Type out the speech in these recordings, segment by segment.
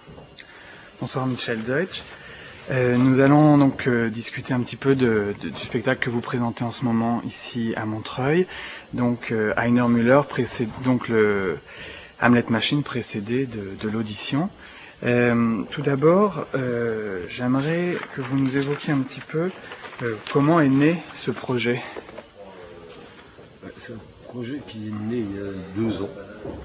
Bonsoir Michel Deutsch. Nous allons donc discuter un petit peu du spectacle que vous présentez en ce moment ici à Montreuil. Donc Heiner Müller précède donc le Hamlet Machine précédé de l'audition. Tout d'abord, j'aimerais que vous nous évoquiez un petit peu comment est né ce projet. C'est un projet qui est né il y a 2 ans,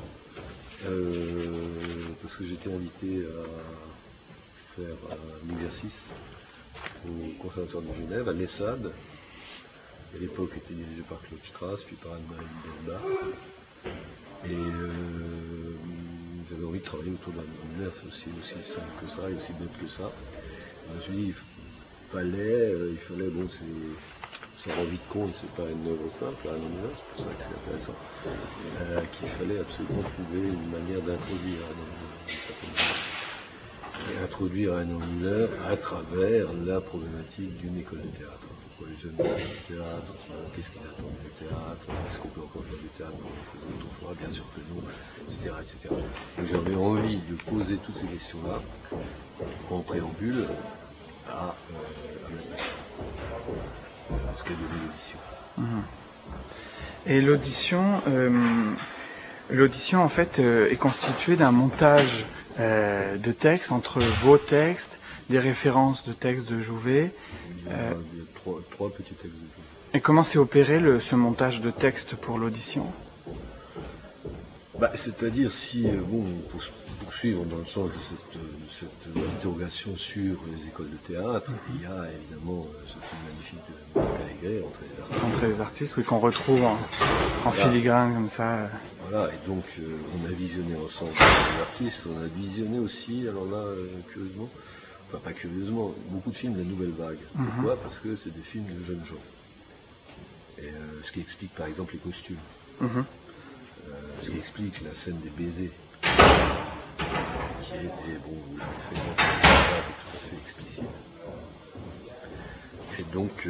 parce que j'étais invité à faire un exercice au Conservatoire de Genève, à l'ESSAD, qui à l'époque était dirigé par Claude Strass, puis par Anne-Marie Bernard. Et j'avais envie de travailler autour d'un univers, c'est aussi simple que ça, et aussi bête que ça. Je me suis dit, il fallait bon, sans rendre vite compte, c'est pas une œuvre simple, un univers, c'est pour ça que c'est intéressant, qu'il fallait absolument trouver une manière d'introduire Heiner Müller à travers la problématique d'une école de théâtre. Pourquoi les jeunes font du théâtre, qu'est-ce qu'ils attendent du théâtre, est-ce qu'on peut encore faire du théâtre comme on faisait autrefois, bien sûr que non, etc. Donc j'avais envie de poser toutes ces questions-là en préambule à ce qu'est devenu l'audition. Et l'audition en fait est constituée d'un montage de textes entre vos textes, des références de textes de Jouvet. Il y a trois petits textes de Jouvet. Et comment s'est opéré ce montage de textes pour l'audition ? C'est-à-dire pour poursuivre dans le sens de cette interrogation sur les écoles de théâtre, il y a évidemment ce film magnifique de Marie Allégret, Entre les artistes, oui, qu'on retrouve en filigrane comme ça. Voilà, et donc on a visionné ensemble les artistes, on a visionné aussi, alors là, curieusement, enfin pas curieusement, beaucoup de films de la Nouvelle Vague. Pourquoi ? Parce que c'est des films de jeunes gens. Et ce qui explique par exemple les costumes. Ce qui explique la scène des baisers, qui était, vous l'avez fait tout à fait explicite. Et donc,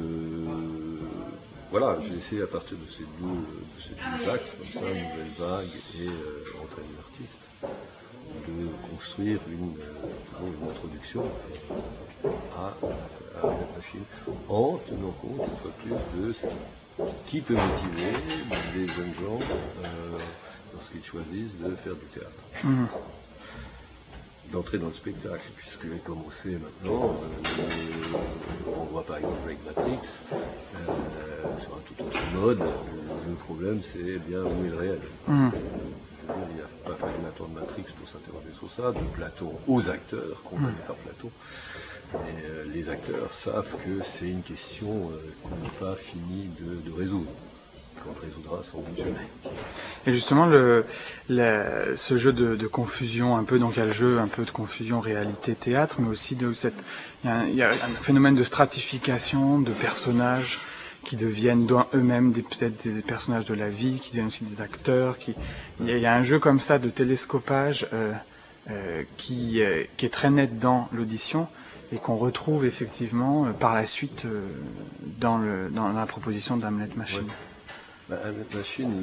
voilà, j'ai essayé à partir de ces deux axes, comme ça, Nouvelle Vague et Entre les artistes, de construire une introduction à la machine, en tenant compte une fois plus de ce qui peut motiver les jeunes gens lorsqu'ils choisissent de faire du théâtre. D'entrer dans le spectacle, puisque comme on sait maintenant, on voit par exemple avec Matrix, sur un tout autre mode, le problème c'est bien où est le réel. Je veux dire, il n'a pas fallu attendre Matrix pour s'interroger sur ça, de Platon aux acteurs, condamnés par Platon. Et les acteurs savent que c'est une question qu'on n'a pas fini de résoudre, qu'on résoudra sans doute jamais. Et justement, ce jeu de confusion, un peu, donc il y a le jeu un peu de confusion réalité-théâtre, mais aussi il y a un phénomène de stratification de personnages qui deviennent eux-mêmes peut-être des personnages de la vie, qui deviennent aussi des acteurs. Il y a un jeu comme ça de télescopage qui est très net dans l'audition et qu'on retrouve effectivement par la suite dans la proposition d'Hamlet Machine. Ouais. Hamlet Machine,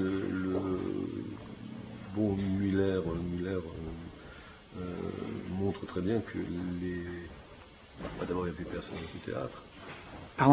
Müller montre très bien que d'abord, il n'y a plus de personnages du théâtre. Pardon ?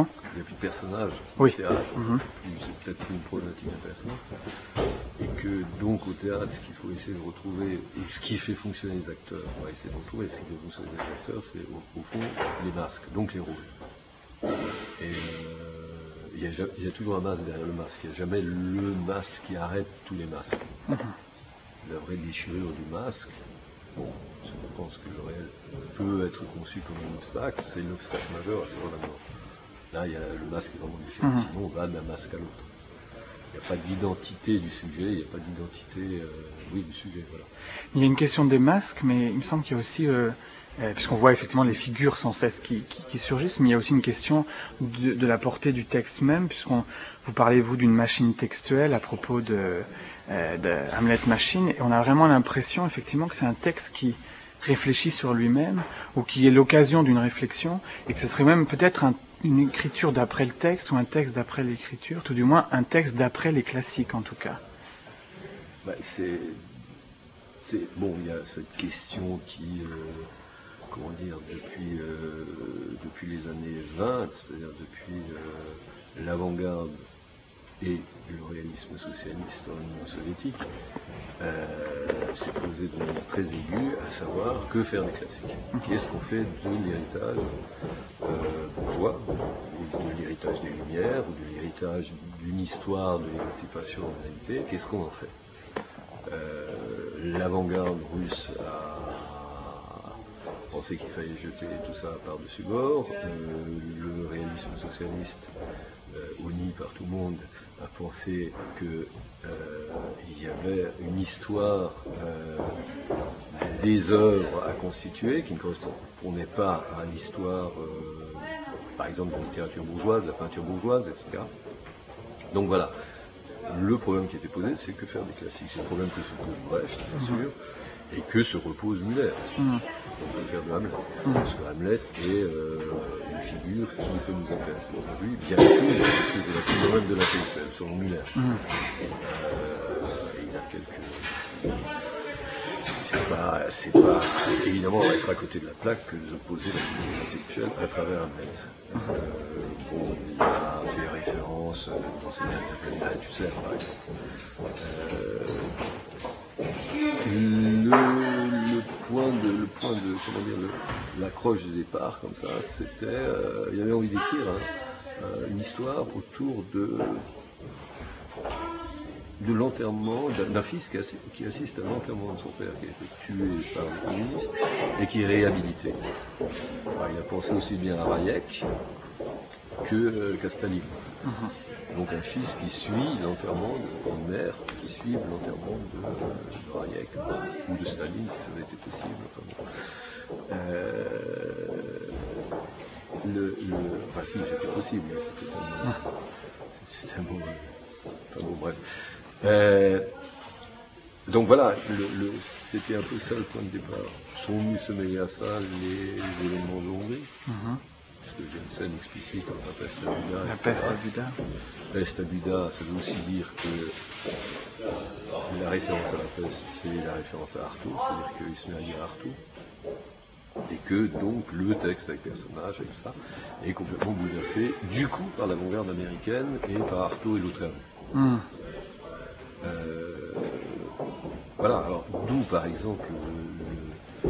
Il n'y a plus de personnages du théâtre. C'est peut-être plus une problématique intéressante. Et que donc au théâtre, ce qu'il faut essayer de retrouver, ou ce qui fait fonctionner les acteurs, on va essayer de retrouver ce qui fait fonctionner les acteurs, c'est au fond les masques, donc les rôles. Et il y a toujours un masque derrière le masque. Il n'y a jamais le masque qui arrête tous les masques. La vraie déchirure du masque, je pense que le réel peut être conçu comme un obstacle, c'est l'obstacle majeur à savoir la mort. Là, le masque est vraiment déchiré, sinon on va d'un masque à l'autre. Il n'y a pas d'identité du sujet, il n'y a pas d'identité du sujet. Voilà. Il y a une question des masques, mais il me semble qu'il y a aussi, puisqu'on voit effectivement les figures sans cesse qui surgissent, mais il y a aussi une question de la portée du texte même, vous parlez, vous, d'une machine textuelle à propos de Hamlet Machine, et on a vraiment l'impression, effectivement, que c'est un texte qui réfléchit sur lui-même, ou qui est l'occasion d'une réflexion, et que ce serait même peut-être une écriture d'après le texte, ou un texte d'après l'écriture, tout du moins un texte d'après les classiques, en tout cas. il y a cette question qui, comment dire, depuis les années 20, c'est-à-dire depuis l'avant-garde et le réalisme socialiste dans l'Union soviétique, s'est posé de manière très aiguë à savoir que faire des classiques. Qu'est-ce qu'on fait de l'héritage bourgeois, ou de l'héritage des Lumières, ou de l'héritage d'une histoire de l'émancipation en réalité, qu'est-ce qu'on en fait? L'avant-garde russe a pensé qu'il fallait jeter tout ça par-dessus bord. Le réalisme socialiste, honni par tout le monde, a pensé qu'il y avait une histoire des œuvres à constituer qui ne correspondait pas à l'histoire, par exemple, de la littérature bourgeoise, de la peinture bourgeoise, etc. Donc voilà. Le problème qui était posé, c'est que faire des classiques. C'est le problème que se pose Brecht, bien sûr, et que se repose Müller aussi. On peut faire de Hamlet. Parce que Hamlet est une figure qui peut nous intéresser aujourd'hui, bien sûr, parce que c'est la phénomène de l'intellectuel, selon Müller. Et il a quelques... C'est pas évidemment être à côté de la plaque que d'opposer la figure intellectuelle à travers Hamlet. Il a fait référence dans ses dernières années, tu sais, par exemple. Le point de comment dire, l'accroche du départ, comme ça, c'était, il avait envie d'écrire une histoire autour de l'enterrement d'un fils qui assiste à l'enterrement de son père qui a été tué par les communistes et qui est réhabilité. Alors, il a pensé aussi bien à Hayek qu'à Staline. Donc un fils qui suit l'enterrement d'une mère qui suit l'enterrement de Hayek ou de Staline si ça avait été possible. Enfin si c'était possible, mais c'était un mot. Enfin bon, bref. Donc voilà, c'était un peu ça le point de départ. Sont venus se mêler à ça les événements de Hongrie. Parce qu'il y a une scène explicite comme la peste à Buda. La peste à Buda. La peste à Buda, ça veut aussi dire que la référence à la peste, c'est la référence à Artaud, c'est-à-dire qu'il se met à lire Artaud. Et que donc le texte avec personnages et tout ça est complètement bouleversé, du coup, par l'avant-garde américaine et par Artaud et l'autre avant. Voilà, alors d'où par exemple le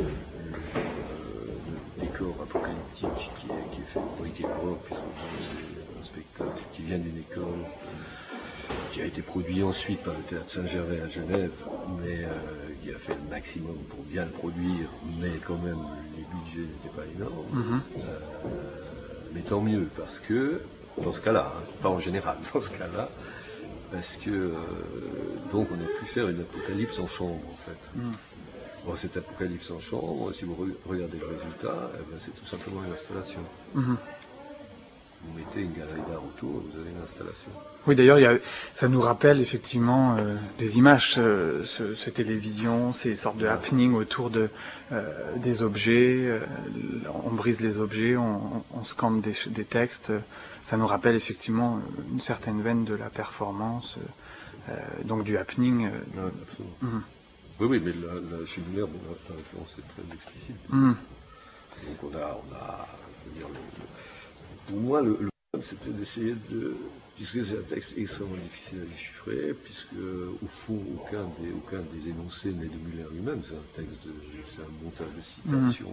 décor apocalyptique qui est fait pour Brick et Broc, puisque c'est un spectacle qui vient d'une école qui a été produit ensuite par le Théâtre Saint-Gervais à Genève, mais qui a fait le maximum pour bien le produire, mais quand même les budgets n'étaient pas énormes. Mais tant mieux, parce que dans ce cas-là, hein, pas en général, dans ce cas-là, parce que donc on a pu faire une apocalypse en chambre en fait. Bon, cette apocalypse en chambre, si vous regardez le résultat, eh ben, c'est tout simplement une installation. Vous mettez une galerie d'art autour et vous avez une installation. Oui, d'ailleurs, ça nous rappelle effectivement des images, ces télévisions, ces sortes de happenings autour des objets. On brise les objets, on scanne des textes. Ça nous rappelle effectivement une certaine veine de la performance, donc du happening. Ouais, absolument. Oui, mais chez Müller, la référence est très explicite. Donc on a je veux dire, pour moi, le problème, c'était d'essayer de... Puisque c'est un texte extrêmement difficile à déchiffrer, puisque au fond, aucun des énoncés n'est de Müller lui-même, c'est un texte, c'est un montage de citations.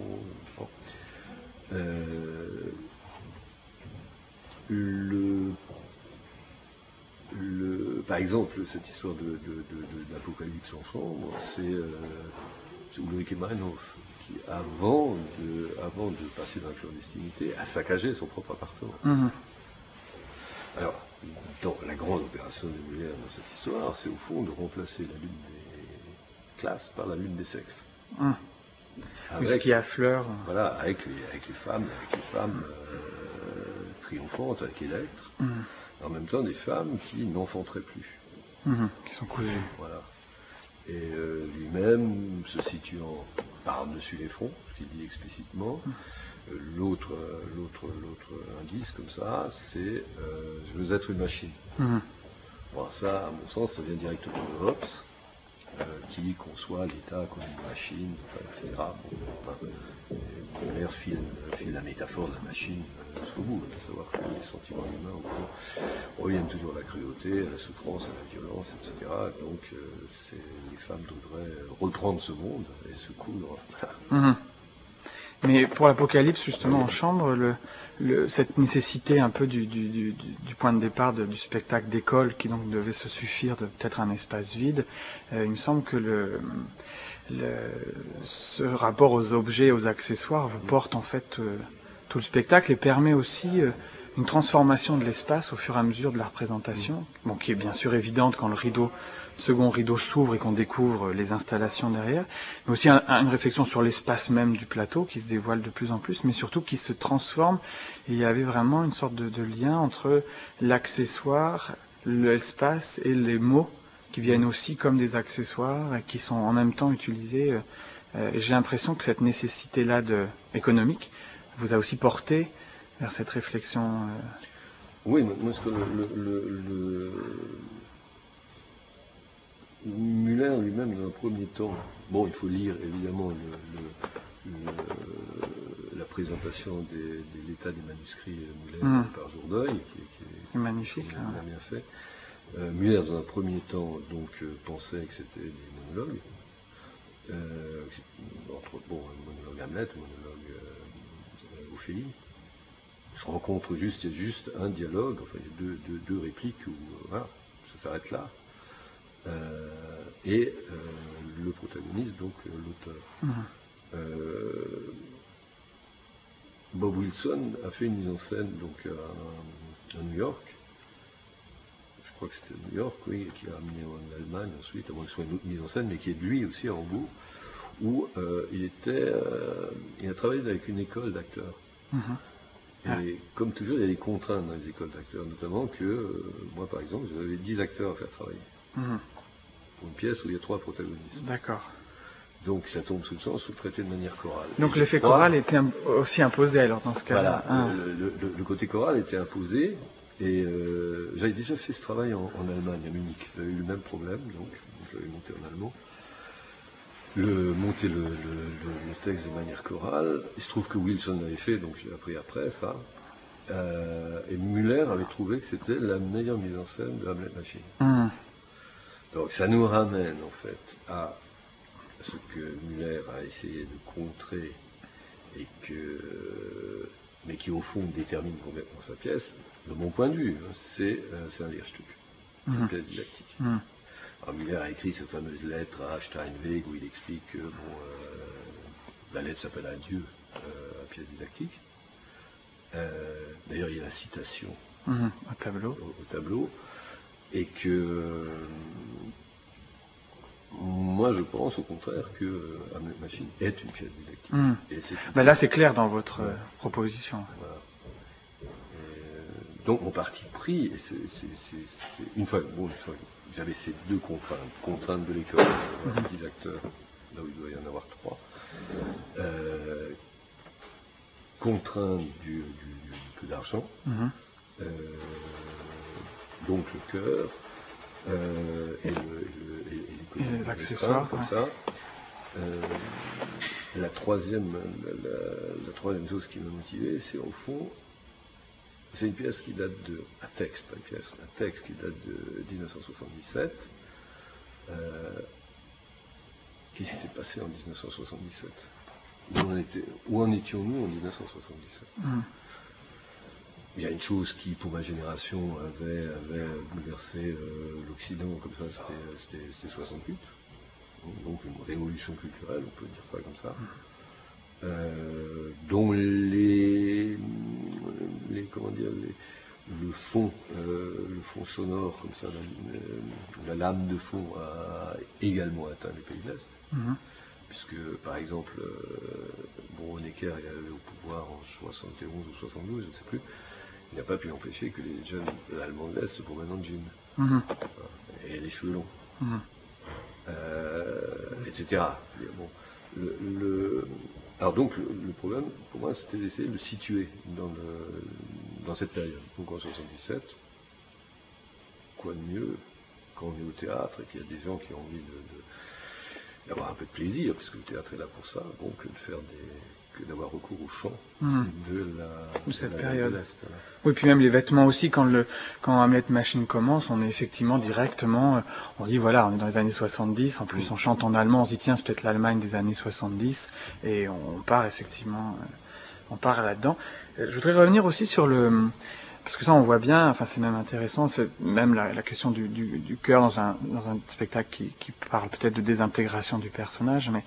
Par exemple, cette histoire d'apocalypse en chambre, c'est Ulrike Meinhof qui, avant de passer dans la clandestinité, a saccagé son propre appartement. Alors, dans la grande opération de Müller dans cette histoire, c'est au fond de remplacer la lutte des classes par la lutte des sexes. Avec, ce qui affleure. Voilà, avec les femmes triomphantes, avec Électre. En même temps, des femmes qui n'enfanteraient plus. Qui sont cousues. Voilà. Et lui-même se situant par-dessus les fronts, ce qu'il dit explicitement. L'autre indice, comme ça, c'est je veux être une machine. Bon, ça, à mon sens, ça vient directement de Hobbes, qui conçoit l'État comme une machine, enfin, etc. Muller file la métaphore de la machine jusqu'au bout, à savoir que les sentiments humains, au fond, reviennent toujours à la cruauté, à la souffrance, à la violence, etc. Donc les femmes devraient reprendre ce monde et se coudre. Mais pour l'Apocalypse, justement, en chambre, cette nécessité un peu du point de départ du spectacle d'école, qui donc devait se suffire de peut-être un espace vide, il me semble que ce rapport aux objets, aux accessoires, vous porte en fait tout le spectacle et permet aussi une transformation de l'espace au fur et à mesure de la représentation, bon, qui est bien sûr évidente quand le second rideau s'ouvre et qu'on découvre les installations derrière, mais aussi une réflexion sur l'espace même du plateau qui se dévoile de plus en plus, mais surtout qui se transforme. Et il y avait vraiment une sorte de lien entre l'accessoire, l'espace et les mots qui viennent aussi comme des accessoires et qui sont en même temps utilisés. J'ai l'impression que cette nécessité-là économique vous a aussi porté vers cette réflexion. Oui, moi, ce que Muller lui-même, dans un premier temps, bon, il faut lire évidemment la présentation de l'état des manuscrits Muller par Jourdeuil, qui est magnifique, bien fait. Muller, dans un premier temps, donc, pensait que c'était des monologues, entre un monologue Hamlet, un monologue Ophélie. Ils se rencontrent il y a juste un dialogue, enfin, il y a deux répliques où voilà, ça s'arrête là. Et le protagoniste, donc l'auteur. Bob Wilson a fait une mise en scène donc à New York. Je crois que c'était à New York, oui, qui l'a amené en Allemagne ensuite, à moins que ce soit une autre mise en scène, mais qui est de lui aussi à Hambourg, où il a travaillé avec une école d'acteurs. Et comme toujours, il y a des contraintes dans les écoles d'acteurs, notamment que moi, par exemple, j'avais 10 acteurs à faire travailler. Pour une pièce où il y a 3 protagonistes. D'accord. Donc ça tombe sous le sens, sous traité de manière chorale. Donc l'effet choral était aussi imposé alors dans ce cas-là. Voilà, le côté choral était imposé, et j'avais déjà fait ce travail en Allemagne, à Munich. J'avais eu le même problème, donc je l'avais monté en allemand. Monter le texte de manière chorale. Il se trouve que Wilson l'avait fait, donc j'ai appris après ça. Et Muller avait trouvé que c'était la meilleure mise en scène de Hamlet Machine. Donc ça nous ramène en fait à ce que Muller a essayé de contrer mais qui au fond détermine complètement sa pièce. De mon point de vue, c'est un Lehrstück, une pièce didactique. Alors Muller a écrit cette fameuse lettre à Steinweg où il explique que la lettre s'appelle Adieu à pièce didactique. D'ailleurs, il y a la citation au tableau. Et que moi, je pense au contraire que Hamlet Machine est une pièce didactique. Mais là, c'est clair dans votre proposition. Voilà. Donc, mon parti pris, c'est une fois j'avais ces 2 contraintes de l'école, c'est-à-dire 10 acteurs, là où il doit y en avoir 3, contrainte du peu d'argent, donc le cœur, et les accessoires, comme ça. La troisième chose qui m'a motivé, c'est au fond, c'est une pièce qui date un texte qui date de 1977. Qu'est-ce qui s'est passé en 1977 ? Où en étions-nous en 1977 ? Il y a une chose qui, pour ma génération, avait bouleversé l'Occident, comme ça, c'était 68. Donc une révolution culturelle, on peut dire ça comme ça. Dont le fond sonore, comme ça, la lame de fond a également atteint les pays de l'Est. Puisque, par exemple, Honecker est arrivé au pouvoir en 71 ou 72, je ne sais plus. Il n'a pas pu empêcher que les jeunes Allemands de l'Est se promènent en jean. Et les cheveux longs. Etc. Bon, alors donc, le problème, pour moi, c'était d'essayer de le situer dans cette période. Donc en 77, quoi de mieux quand on est au théâtre et qu'il y a des gens qui ont envie d'avoir un peu de plaisir, puisque le théâtre est là pour ça, donc que d'avoir recours au chant de cette période. Oui, puis même les vêtements aussi, quand Hamlet Machine commence, on est effectivement directement, on se dit voilà, on est dans les années 70, en plus on chante en allemand, on se dit tiens, c'est peut-être l'Allemagne des années 70, et on part effectivement, on part là-dedans. Je voudrais revenir aussi sur parce que ça on voit bien, enfin c'est même intéressant, même la question du cœur dans un spectacle qui parle peut-être de désintégration du personnage, mais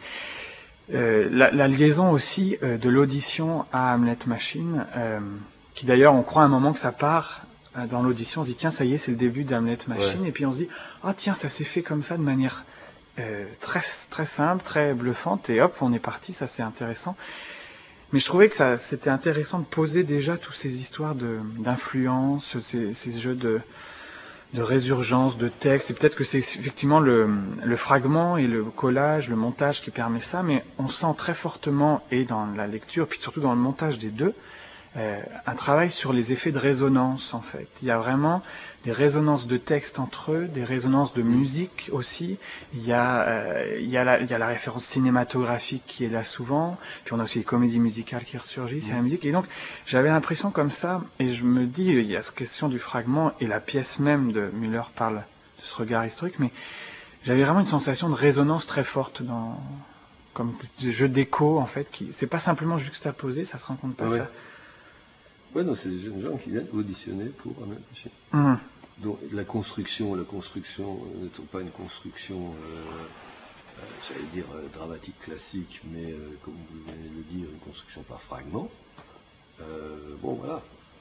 la liaison aussi de l'audition à Hamlet Machine, qui d'ailleurs on croit à un moment que ça part dans l'audition, on se dit tiens ça y est c'est le début d'Hamlet Machine, et puis on se dit ah tiens ça s'est fait comme ça de manière très très simple, très bluffante, et hop on est parti, ça c'est intéressant. Mais je trouvais que c'était intéressant de poser déjà toutes ces histoires d'influence, ces jeux de résurgence, de texte, et peut-être que c'est effectivement le fragment et le collage, le montage qui permet ça, mais on sent très fortement, et dans la lecture, puis surtout dans le montage des deux, un travail sur les effets de résonance en fait. Il y a vraiment des résonances de texte entre eux, des résonances de musique aussi. Il y a la référence cinématographique qui est là souvent, puis on a aussi les comédies musicales qui ressurgissent, il y a la musique, et donc j'avais l'impression comme ça, et je me dis, il y a cette question du fragment, et la pièce même de Müller parle de ce regard historique, mais j'avais vraiment une sensation de résonance très forte comme des jeux d'écho en fait, c'est pas simplement juxtaposé, ça se rencontre pas ça. Ouais, non, c'est des jeunes gens qui viennent auditionner pour Hamlet Machine. Donc la construction n'étant pas une construction, j'allais dire dramatique classique, mais comme vous venez de le dire, une construction par fragments. Bon, voilà.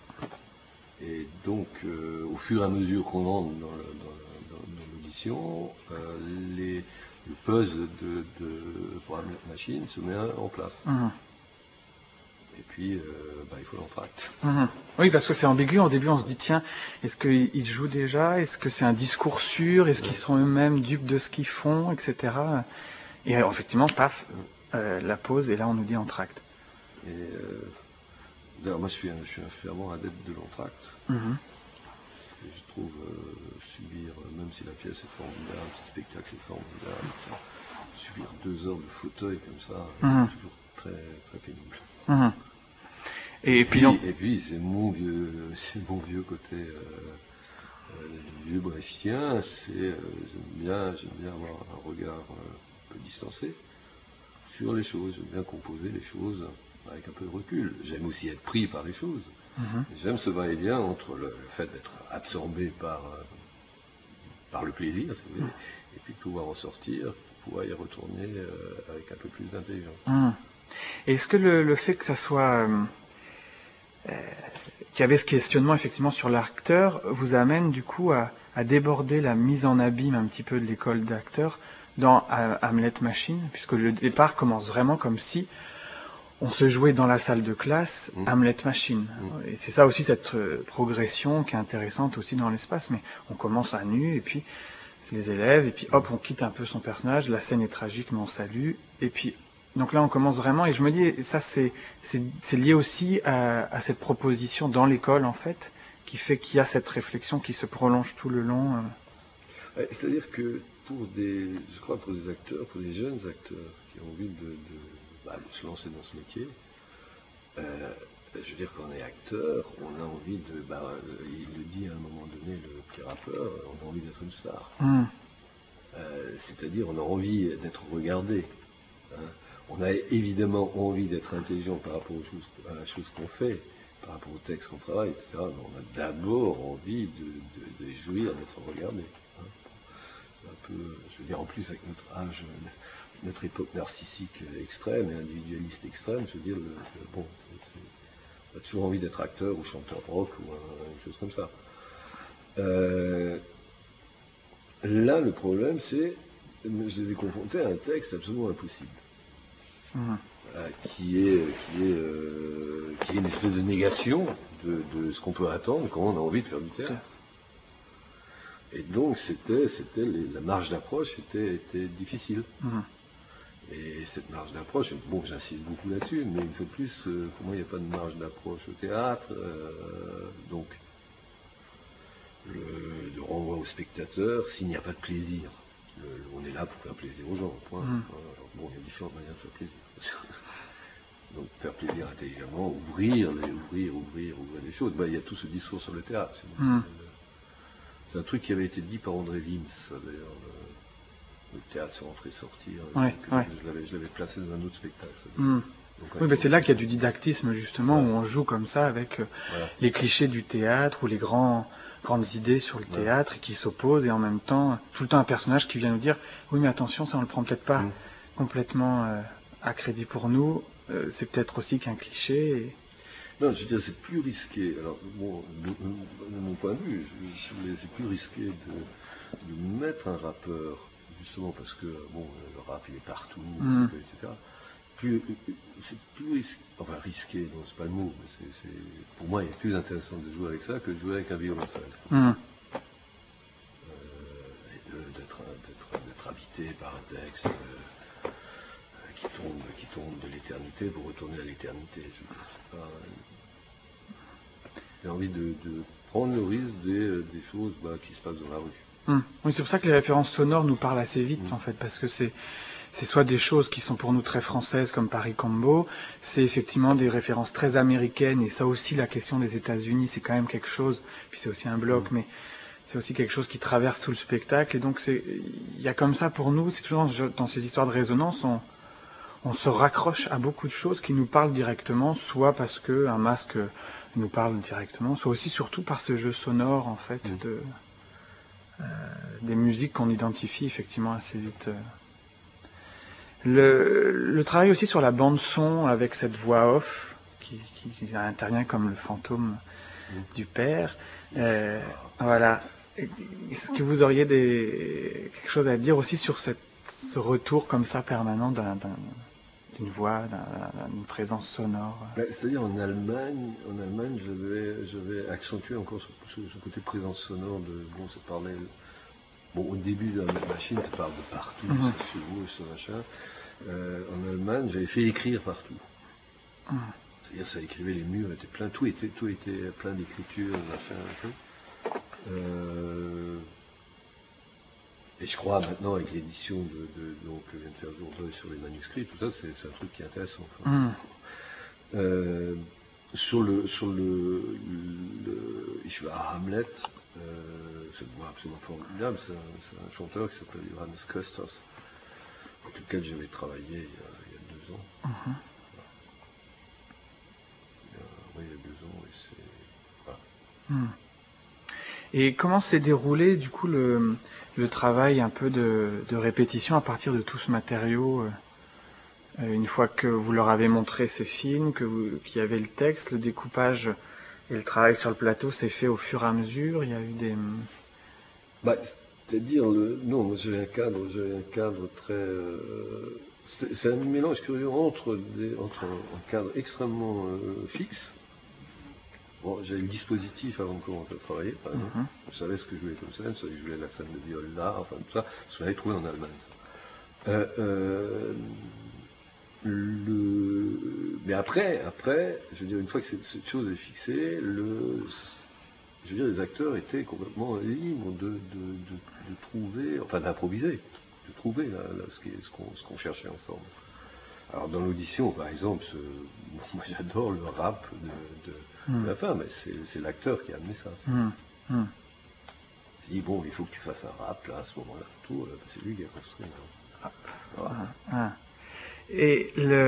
Et donc, au fur et à mesure qu'on rentre dans l'audition, le puzzle pour Hamlet Machine se met en place. Et puis, il faut l'entracte. Oui, parce que c'est ambigu. Au début, on se dit, tiens, est-ce qu'ils jouent déjà? Est-ce que c'est un discours sûr? Est-ce qu'ils sont eux-mêmes dupes de ce qu'ils font, etc. Et effectivement, paf, la pause, et là, on nous dit entracte. D'ailleurs, moi, je suis un fervent adepte de l'entracte. Je trouve subir, même si la pièce est formidable, si le spectacle est formidable, subir 2 heures de fauteuil comme ça, c'est toujours très, très pénible. Et puis c'est mon vieux côté vieux brechtien, j'aime bien avoir un regard un peu distancé sur les choses, j'aime bien composer les choses avec un peu de recul. J'aime aussi être pris par les choses. J'aime ce va-et-vient entre le fait d'être absorbé par le plaisir, si vous voulez, et puis de pouvoir en sortir, pouvoir y retourner avec un peu plus d'intelligence. Est-ce que le fait que ça soit qu'il y avait ce questionnement effectivement sur l'acteur vous amène du coup à déborder la mise en abîme un petit peu de l'école d'acteurs dans Hamlet Machine, puisque le départ commence vraiment comme si on se jouait dans la salle de classe Hamlet Machine. Et c'est ça aussi, cette progression qui est intéressante aussi dans l'espace, mais on commence à nu, et puis c'est les élèves, et puis hop, on quitte un peu son personnage, la scène est tragique, mais on salue, et puis donc là on commence vraiment, et je me dis, ça c'est lié aussi à cette proposition dans l'école en fait, qui fait qu'il y a cette réflexion qui se prolonge tout le long. C'est-à-dire que pour des acteurs, pour des jeunes acteurs qui ont envie de se lancer dans ce métier, je veux dire qu'on est acteur, on a envie il le dit à un moment donné, le petit rappeur, on a envie d'être une star. C'est-à-dire on a envie d'être regardé. On a évidemment envie d'être intelligent par rapport à la chose qu'on fait, par rapport au texte qu'on travaille, etc. Mais on a d'abord envie de jouir, d'être regardé. C'est un peu, je veux dire, en plus avec notre âge, notre époque narcissique extrême et individualiste extrême, je veux dire, on a toujours envie d'être acteur ou chanteur rock ou une chose comme ça. Là, le problème, c'est, je les ai confrontés à un texte absolument impossible. Qui est une espèce de négation de ce qu'on peut attendre quand on a envie de faire du théâtre. Et donc la marge d'approche était difficile. Et cette marge d'approche, bon, j'insiste beaucoup là-dessus, mais une fois de plus, pour moi, il n'y a pas de marge d'approche au théâtre. Donc, de renvoi au spectateur s'il n'y a pas de plaisir. On est là pour faire plaisir aux gens, point. Alors, bon, il y a différentes manières de faire plaisir. Donc faire plaisir intelligemment, ouvrir les choses. Ben, il y a tout ce discours sur le théâtre. C'est un truc qui avait été dit par André Wims, d'ailleurs. Le théâtre, c'est rentrer, sortir. Je l'avais placé dans un autre spectacle. Oui, mais c'est là qu'il y a du didactisme, justement, où on joue comme ça avec les clichés du théâtre ou les grandes idées sur le théâtre qui s'opposent, et en même temps, tout le temps un personnage qui vient nous dire « Oui, mais attention, ça on le prend peut-être pas complètement à crédit pour nous, c'est peut-être aussi qu'un cliché. » Non, je veux dire, c'est plus risqué. Alors, bon, de mon point de vue, c'est plus risqué de mettre un rappeur, justement parce que, bon, le rap, il est partout, etc. C'est plus risqué, enfin risqué, non, c'est pas le mot, mais pour moi, il est plus intéressant de jouer avec ça que de jouer avec un violoncelle. D'être habité par un texte qui tombe de l'éternité pour retourner à l'éternité. J'ai envie de prendre le risque des choses qui se passent dans la rue. Oui, c'est pour ça que les références sonores nous parlent assez vite, en fait, parce que c'est soit des choses qui sont pour nous très françaises, comme Paris Combo, c'est effectivement des références très américaines, et ça aussi, la question des États-Unis, c'est quand même quelque chose, puis c'est aussi un bloc, mais c'est aussi quelque chose qui traverse tout le spectacle, et donc il y a comme ça pour nous, c'est toujours dans ces histoires de résonance, on se raccroche à beaucoup de choses qui nous parlent directement, soit parce que un masque nous parle directement, soit aussi surtout par ce jeu sonore, en fait, des musiques qu'on identifie effectivement assez vite. Le travail aussi sur la bande son avec cette voix off qui intervient comme le fantôme du père. Voilà. Est-ce que vous auriez quelque chose à dire aussi sur ce retour comme ça permanent d'une voix, d'une présence sonore? C'est-à-dire en Allemagne, j'avais accentué encore ce côté présence sonore ça parlait. Bon, au début de la machine, ça parle de partout, ça chevauche, ça machin. En Allemagne, j'avais fait écrire partout. C'est-à-dire, ça écrivait, les murs étaient pleins, tout était plein d'écriture, machin, tout. Et je crois maintenant, avec l'édition que vient de faire Jourdain sur les manuscrits, tout ça, c'est un truc qui est intéressant. Sur le Ich war Hamlet, cette voix absolument formidable, c'est un chanteur qui s'appelle Johannes Kösters, avec lequel j'avais travaillé il y a 2 ans. Il y a 2 ans, et c'est... Voilà. Et comment s'est déroulé, du coup, le travail un peu de répétition à partir de tout ce matériau, une fois que vous leur avez montré ces films, qu'il y avait le texte, le découpage et le travail sur le plateau s'est fait au fur et à mesure? Il y a eu des... C'est-à-dire, non, j'avais un cadre très... c'est un mélange curieux entre un cadre extrêmement fixe. Bon, j'avais le dispositif avant de commencer à travailler, par exemple. Je savais ce que je voulais comme scène, je savais que je voulais la scène de viol là, enfin tout ça, je l'avais trouvé en Allemagne. Mais après, je veux dire, une fois que cette chose est fixée, je veux dire, les acteurs étaient complètement libres de trouver, enfin d'improviser, de trouver ce qu'on cherchait ensemble. Alors dans l'audition, par exemple, moi j'adore le rap de la fin, mais c'est l'acteur qui a amené ça. Il dit, bon, il faut que tu fasses un rap là, à ce moment-là, tout, c'est lui qui a construit. Et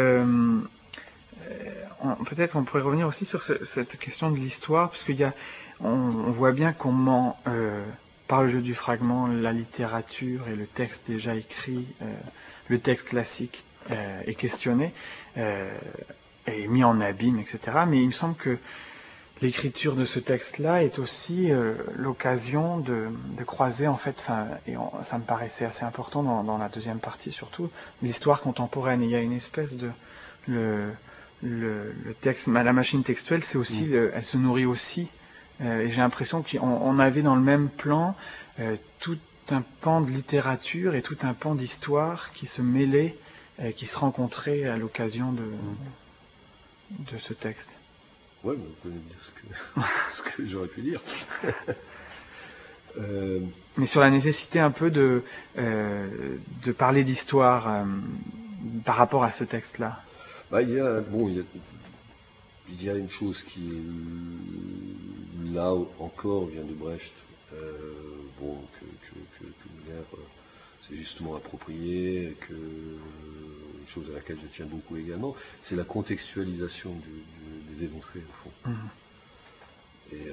peut-être on pourrait revenir aussi sur cette question de l'histoire, parce on voit bien qu'on ment par le jeu du fragment, la littérature et le texte déjà écrit, le texte classique est questionné, est mis en abîme, etc. Mais il me semble que l'écriture de ce texte-là est aussi l'occasion de croiser, en fait, ça me paraissait assez important dans la deuxième partie surtout, l'histoire contemporaine. Il y a une espèce de... Le texte, la machine textuelle, c'est aussi, elle se nourrit aussi, et j'ai l'impression qu'on avait dans le même plan tout un pan de littérature et tout un pan d'histoire qui se mêlaient, qui se rencontraient à l'occasion de ce texte. Ouais, mais vous pouvez me dire ce que j'aurais pu dire. Mais sur la nécessité un peu de parler d'histoire par rapport à ce texte-là. Il y a une chose qui est là encore vient de Brecht, que Miller s'est justement approprié, une chose à laquelle je tiens beaucoup également, c'est la contextualisation des énoncés au fond. Et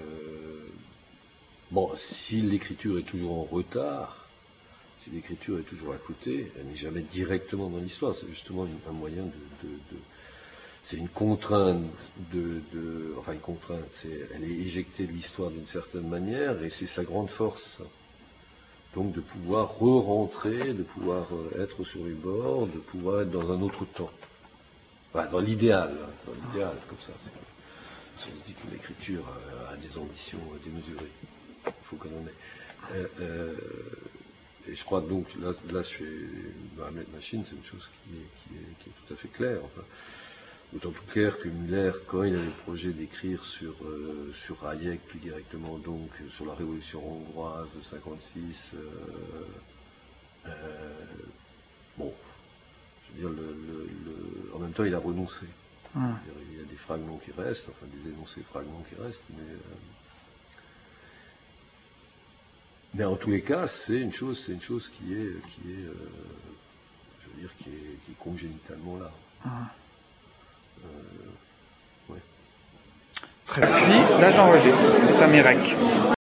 si l'écriture est toujours en retard, si l'écriture est toujours à côté, elle n'est jamais directement dans l'histoire, c'est justement un moyen c'est une contrainte une contrainte, elle est éjectée de l'histoire d'une certaine manière, et c'est sa grande force. Donc de pouvoir re-rentrer, de pouvoir être sur les bords, de pouvoir être dans un autre temps. Dans l'idéal, comme ça. Si on dit que l'écriture a des ambitions démesurées, il faut qu'on en ait. Et je crois donc, là chez Mohamed Machine, c'est une chose qui est tout à fait claire. D'autant plus clair que Miller, quand il avait le projet d'écrire sur Hayek plus directement, donc sur la révolution hongroise de 56, en même temps il a renoncé. Il y a des fragments qui restent, des énoncés fragments qui restent, mais en tous les cas, c'est une chose qui est congénitalement là. Très bien. Là, j'enregistre. Ça m'est rec.